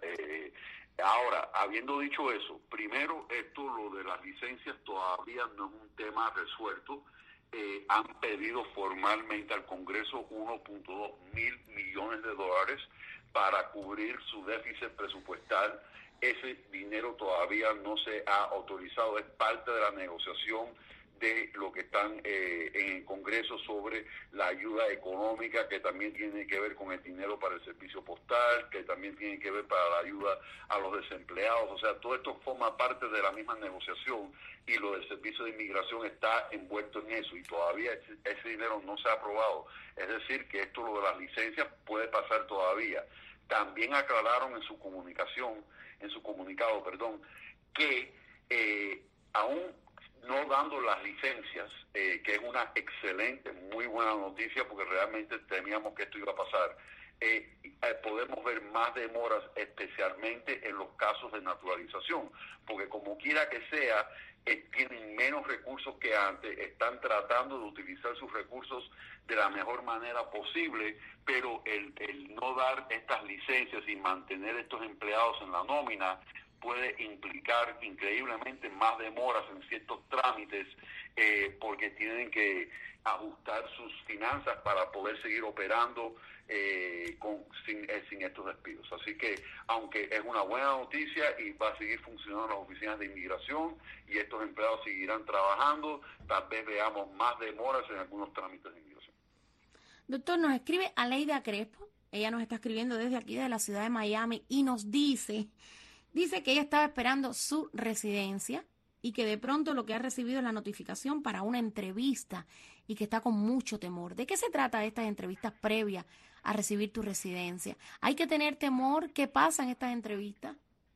ahora, habiendo dicho eso, primero, lo de las licencias todavía no es un tema resuelto. Han pedido formalmente al Congreso 1.2 mil millones de dólares para cubrir su déficit presupuestal. Ese dinero todavía no se ha autorizado, es parte de la negociación de lo que están en el Congreso sobre la ayuda económica, que también tiene que ver con el dinero para el servicio postal, que también tiene que ver para la ayuda a los desempleados. O sea, todo esto forma parte de la misma negociación, y lo del Servicio de Inmigración está envuelto en eso, y todavía ese dinero no se ha aprobado. Es decir, que lo de las licencias puede pasar todavía. También aclararon en su comunicado, que aún no dando las licencias, que es una excelente, muy buena noticia, porque realmente temíamos que esto iba a pasar, podemos ver más demoras, especialmente en los casos de naturalización, porque como quiera que sea, tienen menos recursos que antes, están tratando de utilizar sus recursos de la mejor manera posible, pero el no dar estas licencias y mantener estos empleados en la nómina puede implicar increíblemente más demoras en ciertos trámites porque tienen que ajustar sus finanzas para poder seguir operando sin estos despidos. Así que, aunque es una buena noticia y va a seguir funcionando las oficinas de inmigración y estos empleados seguirán trabajando, tal vez veamos más demoras en algunos trámites de inmigración. Doctor, nos escribe Aleida Crespo. Ella nos está escribiendo desde aquí, de la ciudad de Miami, y nos dice que ella estaba esperando su residencia y que de pronto lo que ha recibido es la notificación para una entrevista y que está con mucho temor. ¿De qué se trata estas entrevistas previas a recibir tu residencia? ¿Hay que tener temor? ¿Qué pasa en estas entrevistas?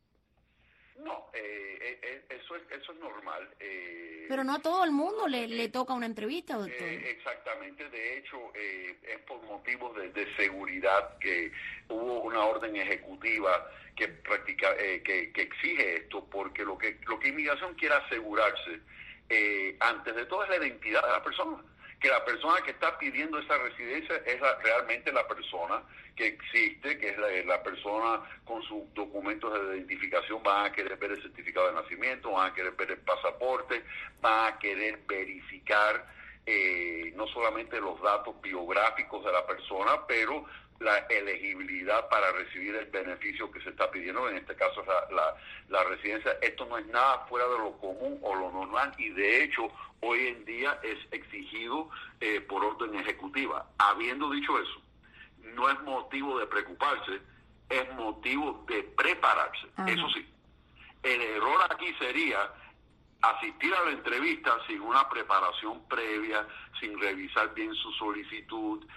No, eso es normal. Pero no a todo el mundo le toca una entrevista, doctor. Exactamente. De hecho, es por motivos de seguridad que hubo una orden ejecutiva que exige esto, porque lo que inmigración quiere asegurarse antes de todo es la identidad de la persona. Que la persona que está pidiendo esa residencia es realmente la persona que existe, que es la persona con sus documentos de identificación. Van a querer ver el certificado de nacimiento, van a querer ver el pasaporte, van a querer verificar no solamente los datos biográficos de la persona, pero la elegibilidad para recibir el beneficio que se está pidiendo, en este caso es la residencia. Esto no es nada fuera de lo común o lo normal, y de hecho hoy en día es exigido por orden ejecutiva. Habiendo dicho eso, no es motivo de preocuparse, es motivo de prepararse. Ajá. Eso sí, el error aquí sería asistir a la entrevista sin una preparación previa, sin revisar bien su solicitud,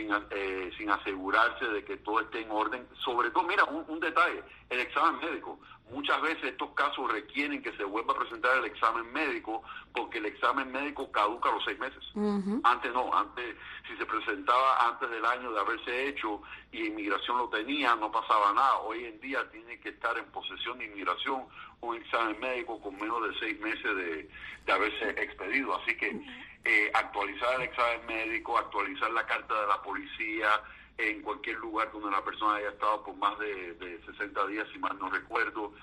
sin asegurarse de que todo esté en orden. Sobre todo, mira, un detalle, el examen médico. Muchas veces estos casos requieren que se vuelva a presentar el examen médico, porque el examen médico caduca a los 6 meses. Uh-huh. Antes no, si se presentaba antes del año de haberse hecho y inmigración lo tenía, no pasaba nada. Hoy en día tiene que estar en posesión de inmigración un examen médico con menos de 6 meses de haberse expedido. Así que actualizar el examen médico, actualizar la carta de la policía en cualquier lugar donde la persona haya estado por más de 60 días, si mal no recuerdo,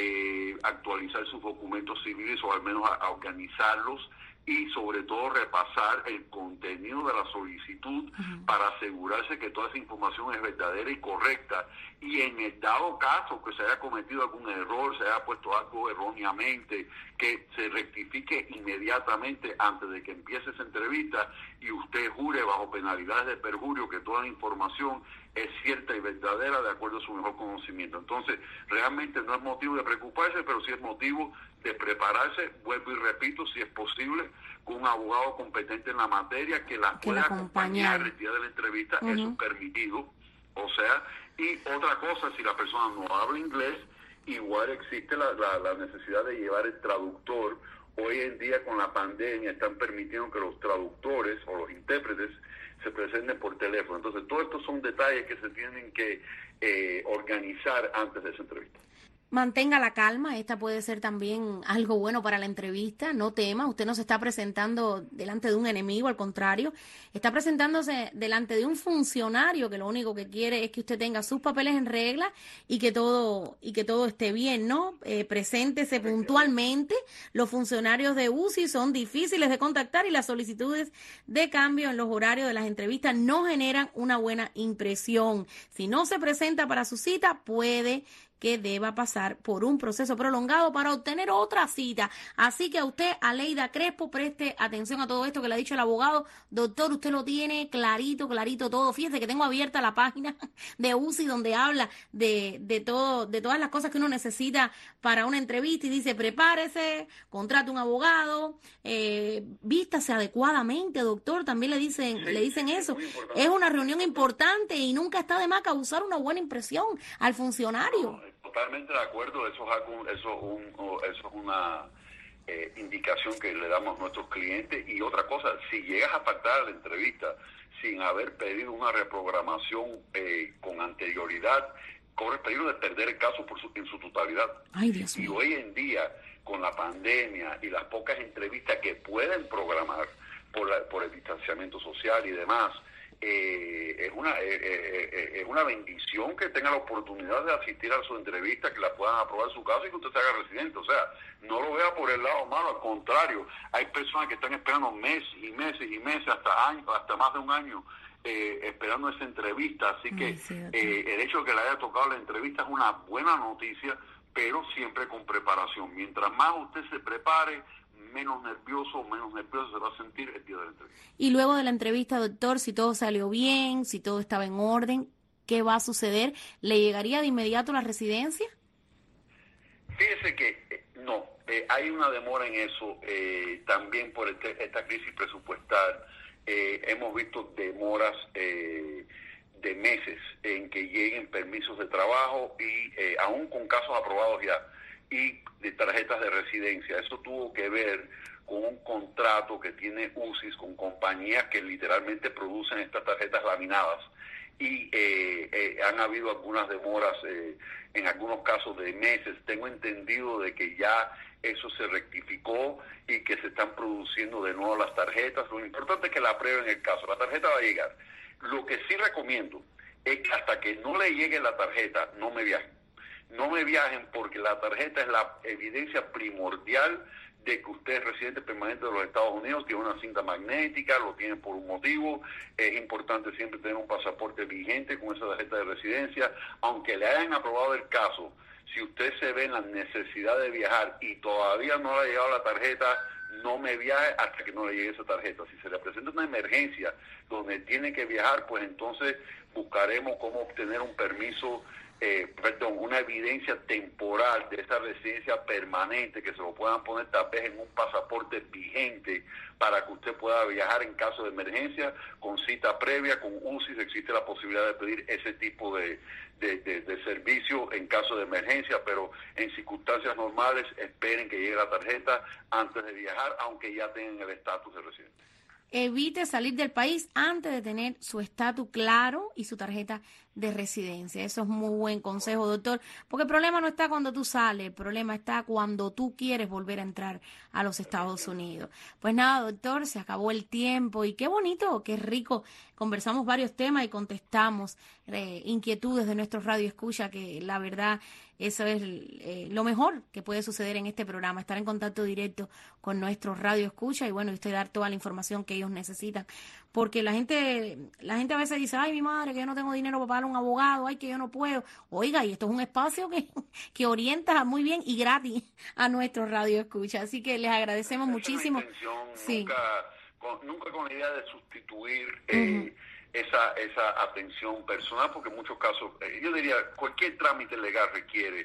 actualizar sus documentos civiles o al menos a organizarlos, y sobre todo repasar el contenido de la solicitud. Uh-huh. Para asegurarse que toda esa información es verdadera y correcta, y en el dado caso que se haya cometido algún error, se haya puesto algo erróneamente, que se rectifique inmediatamente antes de que empiece esa entrevista, y usted jure bajo penalidades de perjurio que toda la información es cierta y verdadera de acuerdo a su mejor conocimiento. Entonces, realmente no es motivo de preocuparse, pero sí es motivo de prepararse, vuelvo y repito, si es posible, con un abogado competente en la materia que la pueda acompañar el día de la entrevista. Uh-huh. Eso es permitido. O sea, y otra cosa, si la persona no habla inglés, igual existe la necesidad de llevar el traductor. Hoy en día, con la pandemia, están permitiendo que los traductores o los intérpretes se presenten por teléfono. Entonces, todos estos son detalles que se tienen que organizar antes de esa entrevista. Mantenga la calma, esta puede ser también algo bueno para la entrevista. No tema, usted no se está presentando delante de un enemigo, al contrario, está presentándose delante de un funcionario que lo único que quiere es que usted tenga sus papeles en regla y que todo esté bien, ¿no? Preséntese puntualmente. Los funcionarios de UCI son difíciles de contactar y las solicitudes de cambio en los horarios de las entrevistas no generan una buena impresión. Si no se presenta para su cita, puede que deba pasar por un proceso prolongado para obtener otra cita. Así que a usted, Aleida Crespo, preste atención a todo esto que le ha dicho el abogado. Doctor, usted lo tiene clarito todo. Fíjese que tengo abierta la página de UCI donde habla de todo, de todas las cosas que uno necesita para una entrevista, y dice: prepárese, contrate un abogado, vístase adecuadamente, doctor. También le dicen eso. Es una reunión importante y nunca está de más causar una buena impresión al funcionario. Totalmente de acuerdo, eso es una indicación que le damos a nuestros clientes. Y otra cosa, si llegas a faltar a la entrevista sin haber pedido una reprogramación con anterioridad, corres peligro de perder el caso en su totalidad. Ay, Dios mío. Y hoy en día, con la pandemia y las pocas entrevistas que pueden programar por el distanciamiento social y demás, es una bendición que tenga la oportunidad de asistir a su entrevista, que la puedan aprobar en su caso y que usted se haga residente. O sea, no lo vea por el lado malo, al contrario, hay personas que están esperando meses y meses y meses, hasta años, hasta más de un año, esperando esa entrevista. Así que el hecho de que le haya tocado la entrevista es una buena noticia, pero siempre con preparación. Mientras más usted se prepare, menos nervioso se va a sentir el día de la entrevista. Y luego de la entrevista, doctor, si todo salió bien, si todo estaba en orden, ¿qué va a suceder? ¿Le llegaría de inmediato la residencia? Fíjese que no, hay una demora en eso, también por esta crisis presupuestal. Hemos visto demoras de meses en que lleguen permisos de trabajo y aún con casos aprobados ya, y de tarjetas de residencia. Eso tuvo que ver con un contrato que tiene UCIS con compañías que literalmente producen estas tarjetas laminadas, y han habido algunas demoras, en algunos casos de meses. Tengo entendido de que ya eso se rectificó y que se están produciendo de nuevo las tarjetas. Lo importante es que la aprueben el caso. La tarjeta va a llegar. Lo que sí recomiendo es que hasta que no le llegue la tarjeta, no me viajen. No me viajen, porque la tarjeta es la evidencia primordial de que usted es residente permanente de los Estados Unidos, tiene una cinta magnética, lo tiene por un motivo. Es importante siempre tener un pasaporte vigente con esa tarjeta de residencia. Aunque le hayan aprobado el caso, si usted se ve en la necesidad de viajar y todavía no le ha llegado la tarjeta, no me viaje hasta que no le llegue esa tarjeta. Si se le presenta una emergencia donde tiene que viajar, pues entonces buscaremos cómo obtener un permiso, una evidencia temporal de esa residencia permanente, que se lo puedan poner tal vez en un pasaporte vigente, para que usted pueda viajar en caso de emergencia con cita previa. Con UCIS existe la posibilidad de pedir ese tipo de servicio en caso de emergencia, pero en circunstancias normales esperen que llegue la tarjeta antes de viajar, aunque ya tengan el estatus de residente. Evite salir del país antes de tener su estatus claro y su tarjeta de residencia. Eso es muy buen consejo, doctor, porque el problema no está cuando tú sales, el problema está cuando tú quieres volver a entrar a los Estados Unidos. Pues nada, doctor, se acabó el tiempo y qué bonito, qué rico. Conversamos varios temas y contestamos inquietudes de nuestros radioescuchas, que la verdad eso es lo mejor que puede suceder en este programa, estar en contacto directo con nuestros radioescuchas y bueno, usted dar toda la información que ellos necesitan, porque la gente a veces dice, ay, mi madre, que yo no tengo dinero para pagar a un abogado, ay, que yo no puedo. Oiga, y esto es un espacio que orienta muy bien y gratis a nuestros radioescuchas, así que les agradecemos muchísimo. Sí. Nunca con la idea de sustituir esa atención personal, porque en muchos casos, yo diría, cualquier trámite legal requiere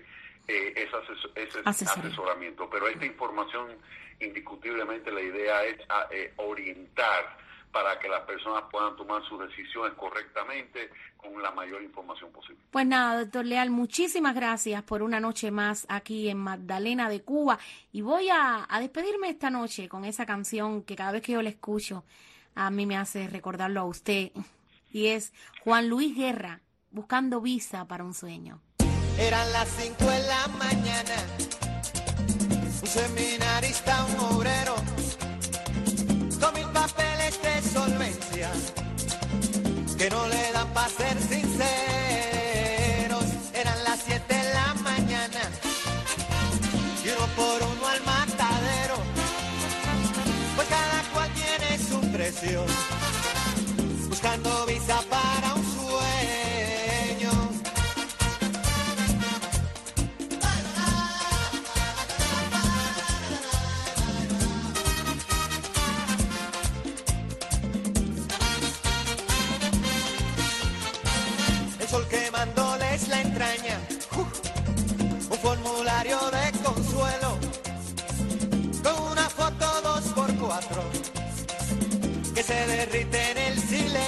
ese asesoramiento, pero esta información, indiscutiblemente la idea es orientar para que las personas puedan tomar sus decisiones correctamente con la mayor información posible. Pues nada, doctor Leal, muchísimas gracias por una noche más aquí en Magdalena de Cuba, y voy a despedirme esta noche con esa canción que cada vez que yo la escucho a mí me hace recordarlo a usted, y es Juan Luis Guerra, Buscando visa para un sueño. Eran las 5 de la mañana, un seminarista, un obrero, con 1000 papeles de solvencia, que no le dan para ser sinceros. Eran las 7 de la mañana, y uno por uno al matadero, pues cada cual tiene su precio, buscando visa para un sueño. El sol quemándoles la entraña, un formulario de consuelo, con una foto 2x4 que se derrite en el silencio.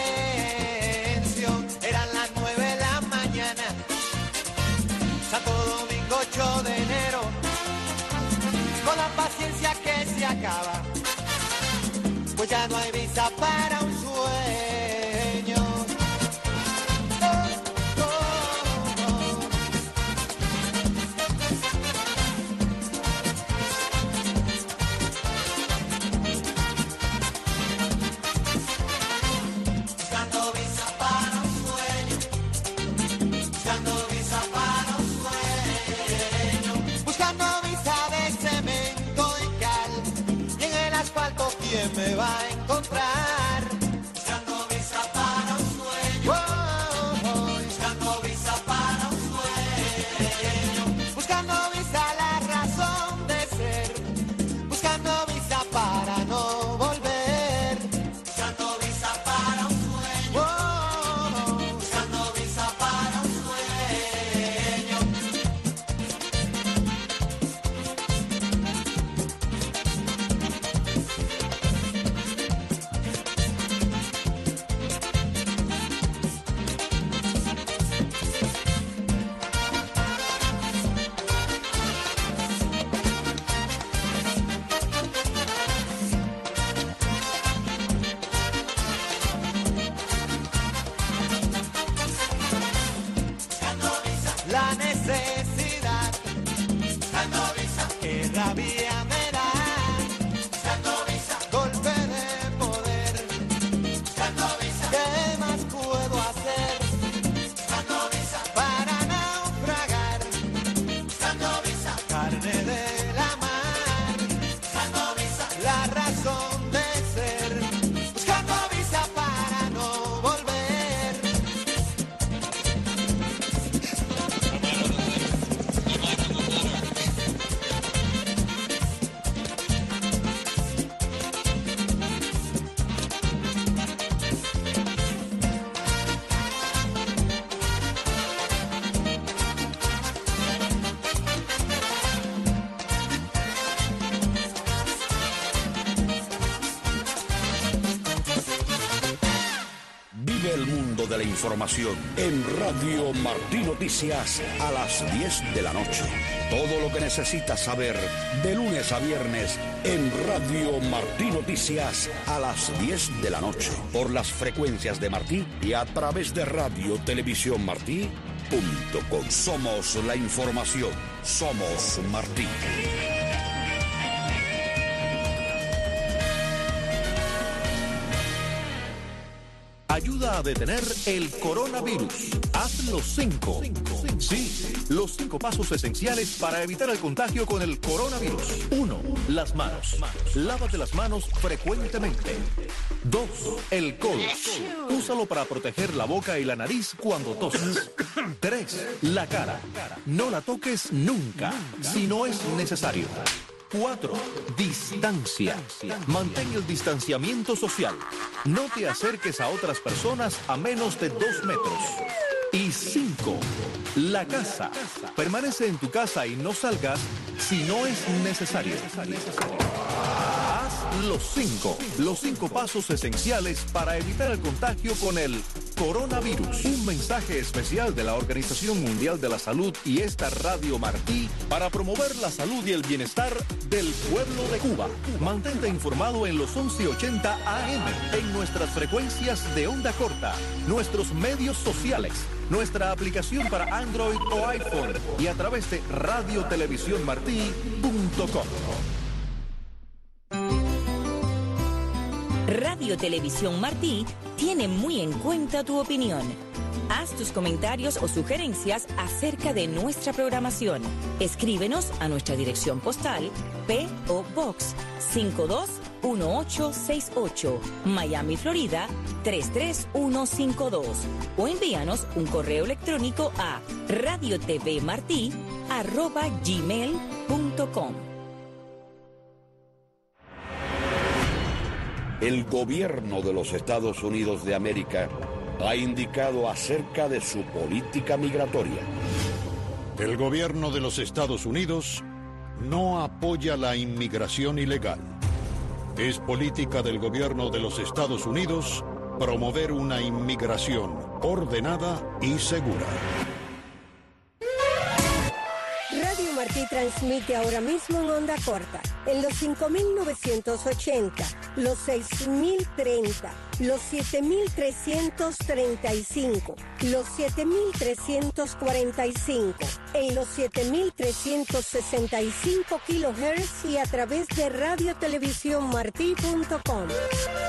Eran las 9 de la mañana, Santo Domingo 8 de enero, con la paciencia que se acaba, pues ya no hay visa para un sueño. Buscando necesidad. Buscando visa. Qué rabia me da. Buscando visa. Golpe de poder. Buscando visa. ¿Qué más puedo hacer? Buscando visa. Para naufragar. Buscando visa. Carne de la mar. Buscando visa. La razón de ser. Buscando visa para no volver. Vive el mundo de la información en Radio Martí Noticias a las 10 de la noche. Todo lo que necesitas saber de lunes a viernes en Radio Martí Noticias a las 10 de la noche. Por las frecuencias de Martí y a través de Radio Televisión Martí.com. Somos la información. Somos Martí. Ayuda a detener el coronavirus. Haz los 5. Sí, los 5 pasos esenciales para evitar el contagio con el coronavirus. 1. Las manos. Lávate las manos frecuentemente. 2. El codo. Úsalo para proteger la boca y la nariz cuando toses. 3. La cara. No la toques nunca, si no es necesario. 4. Distancia. Mantén el distanciamiento social. No te acerques a otras personas a menos de 2 metros. Y 5. La casa. Permanece en tu casa y no salgas si no es necesario. Haz los 5. Los 5 pasos esenciales para evitar el contagio con el coronavirus. Un mensaje especial de la Organización Mundial de la Salud y esta Radio Martí para promover la salud y el bienestar del pueblo de Cuba. Mantente informado en los 1180 AM, en nuestras frecuencias de onda corta, nuestros medios sociales, nuestra aplicación para Android o iPhone y a través de radiotelevisiónmartí.com. Radio Televisión Martí tiene muy en cuenta tu opinión. Haz tus comentarios o sugerencias acerca de nuestra programación. Escríbenos a nuestra dirección postal P.O. Box 521868, Miami, Florida 33152, o envíanos un correo electrónico a radiotvmartí@gmail.com. El gobierno de los Estados Unidos de América ha indicado acerca de su política migratoria. El gobierno de los Estados Unidos no apoya la inmigración ilegal. Es política del gobierno de los Estados Unidos promover una inmigración ordenada y segura. Radio Martí transmite ahora mismo en onda corta, en los 5.980, los 6.030, los 7.335, los 7.345, en los 7.365 kHz y a través de radiotelevisiónmartí.com.